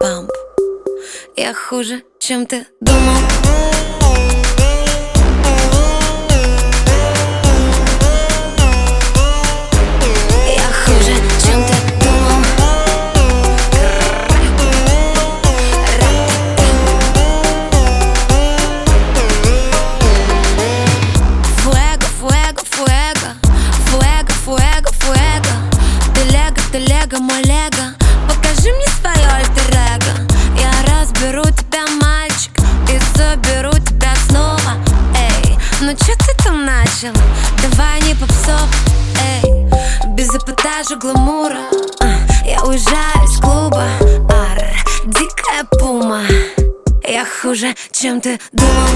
памп. Я хуже, чем ты думал. Я хуже, чем ты думал. Фуэго, фуэго, фуэго. Фуэго, фуэго, фуэго. Ты лего, мой лего. Покажи мне свое альтер-эго. Я разберу тебя, мальчик, и заберу тебя снова. Эй, ну чё ты там начал? Давай не попсов, эй. Без эпатажа, гламура. Я уезжаю из клуба. Дикая пума. Я хуже, чем ты думал.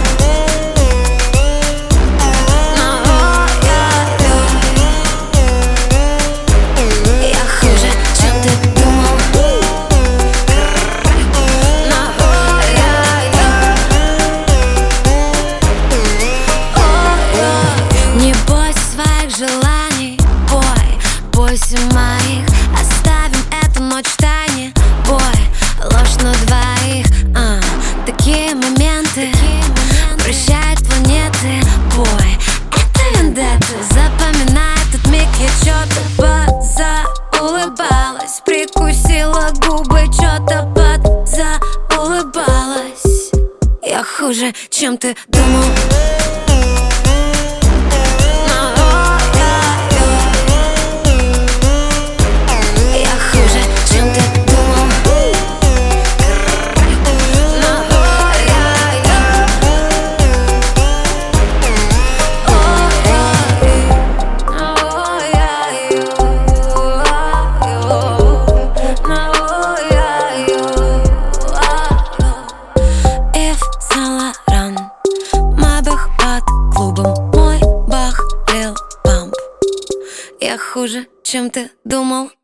Желаний, бой, бойся моих. Оставим эту ночь в тайне, бой, ложь на двоих. Такие моменты прощают планеты, бой. Это вендетта, запоминай этот миг. Я чё-то подзаулыбалась, прикусила губы, чё-то подзаулыбалась. Я хуже, чем ты думал. Я хуже, чем ты думал.